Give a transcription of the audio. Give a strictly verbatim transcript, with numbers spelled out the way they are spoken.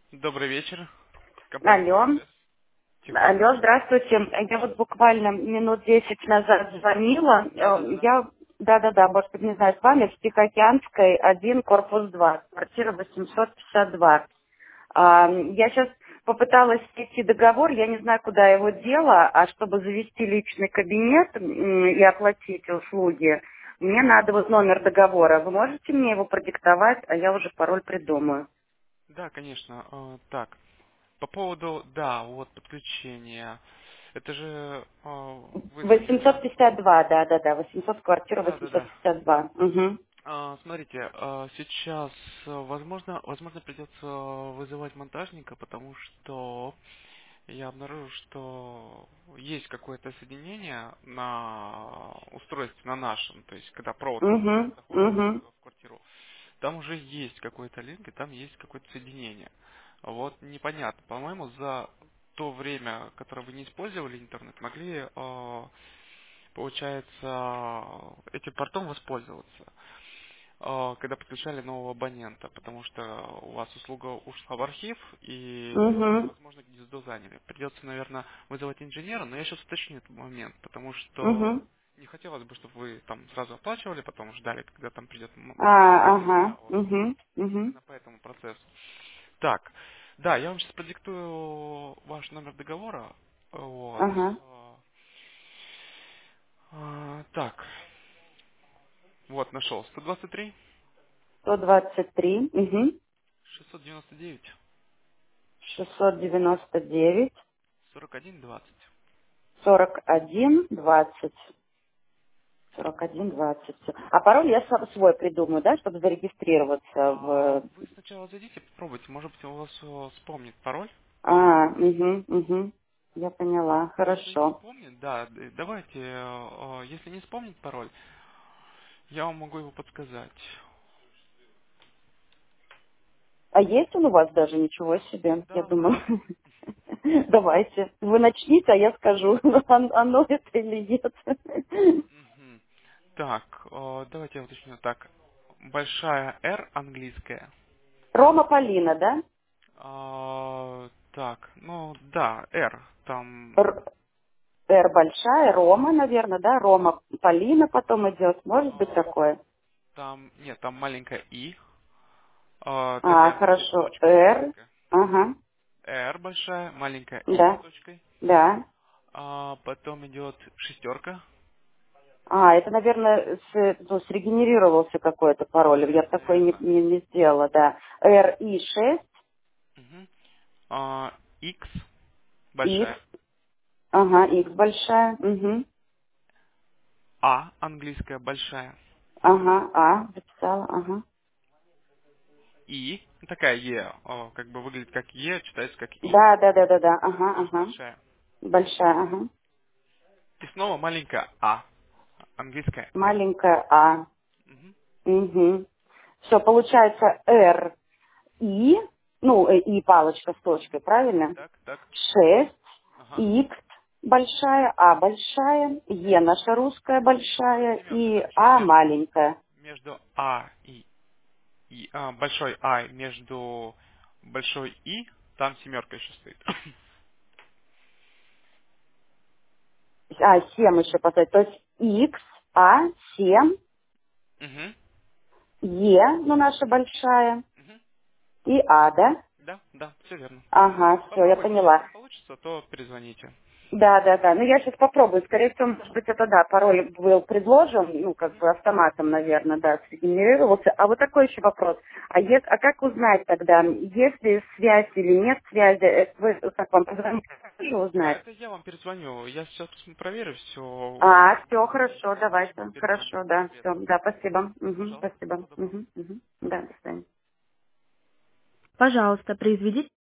Добрый вечер. Компания Алло. Яндекс. Тигуан. Алло, здравствуйте. Я вот буквально минут десять назад звонила. Да, да, Э, да, да. Я, да-да-да, может быть, не знаю, с вами, в Тихоокеанской, один, корпус два, квартира восемьсот пятьдесят два. А, Я сейчас попыталась найти договор, я не знаю, куда его дело, а чтобы завести личный кабинет м, и оплатить услуги, мне надо вот номер договора. Вы можете мне его продиктовать, а я уже пароль придумаю. Да, конечно. Э, Так, по поводу, да, вот подключения. Это же э, вы звонили, да? восемьсот пятьдесят два, да-да-да, восемьсот, квартира Да, да, восемьсот да. пятьдесят два. Угу. А, Смотрите, э, сейчас, э, возможно, возможно придется вызывать монтажника, потому что я обнаружил, что есть какое-то соединение на устройстве, на нашем, то есть когда провод Угу, заходит угу, в квартиру. Там уже есть какой-то линк, и там есть какое-то соединение. Вот непонятно. По-моему, за то время, которое вы не использовали интернет, могли, э, получается, этим портом воспользоваться, э, когда подключали нового абонента, потому что у вас услуга ушла в архив, и, угу, возможно, гнездо заняли. Придется, наверное, вызывать инженера, но я сейчас уточню этот момент, потому что угу. не хотелось бы, чтобы вы там сразу оплачивали, потом ждали, когда там придет м- А, монтажник. ага, Да, вот угу, угу, именно по этому процессу. Так, да, я вам сейчас продиктую ваш номер договора. Вот. ага. А, а, Так, вот, нашел. сто двадцать три сто двадцать три, угу, шестьсот девяносто девять шестьсот девяносто девять, сорок один двадцать. сорок один, двадцать. сорок один, двадцать. А пароль я сам свой придумаю, да, чтобы зарегистрироваться А в... вы сначала зайдите, попробуйте, может быть, у вас э, вспомнит пароль. А, угу, угу. Я поняла, Если не хорошо. вспомнит, да, д- давайте, э, э, если не вспомнит пароль, я вам могу его подсказать. А есть он у вас даже? Ничего себе. Я Да, да, думаю, да. давайте. Вы начните, а я скажу, он- оно это или нет. Мгм. Так, э, давайте я уточню. Так, большая R английская. Рома Полина, да? А, так, ну да, R. Там, Р, Р большая, Рома, наверное, да? Рома Полина потом идет. Может быть а, такое? там, нет, там маленькая I. А, А, такая с хорошо. точкой Р. маленькая. Ага. R большая, маленькая I с Да. точкой. Да. А, потом идет шестерка. А, это, наверное, с, ну, срегенерировался какой-то пароль. Я такой не, Наверное. не, не сделала, да. Р И шесть, Мгм. А, X X, большая. ага, X большая, угу. А английская большая. Ага, А, записала, ага. И, ну, такая Е, о, как бы выглядит как Е, читается как И, Да, да, да, да, да, ага, тоже ага. большая. Большая, ага. И снова маленькая А, английская Р. Маленькая А. Мгм. Угу. Все, получается Р, И, ну, э, И палочка с точкой, правильно? Так, так. Шесть, Ага. Х большая, А большая, Е наша русская большая Семерка, и да, А шестерка. маленькая. Между А и, и а, большой А между большой И, там семерка еще стоит. А, семь еще поставить. То есть Х, А, семь, Мгм. Е, ну, наша большая, Мгм. и А, да? Да, да, все верно. Ага, все, я Попробуйте, если поняла. не получится, то перезвоните. Да, да, да. Ну, я сейчас попробую. Скорее всего, может быть, это да, пароль был предложен, ну, как Мгм. бы автоматом, наверное, да, сгенерировался. А вот такой еще вопрос. А, е- а как узнать тогда, есть ли связь или нет связи? Это вы, как вам позвонить, тоже Да, узнать? это я вам перезвоню. Я сейчас проверю все, А, все, и хорошо, давайте. перезвоню. Хорошо, да, все. Советую. Да, спасибо. Мгм, Пожалуйста, спасибо. всего доброго. Мгм, мгм. Да, до свидания. Пожалуйста, произведите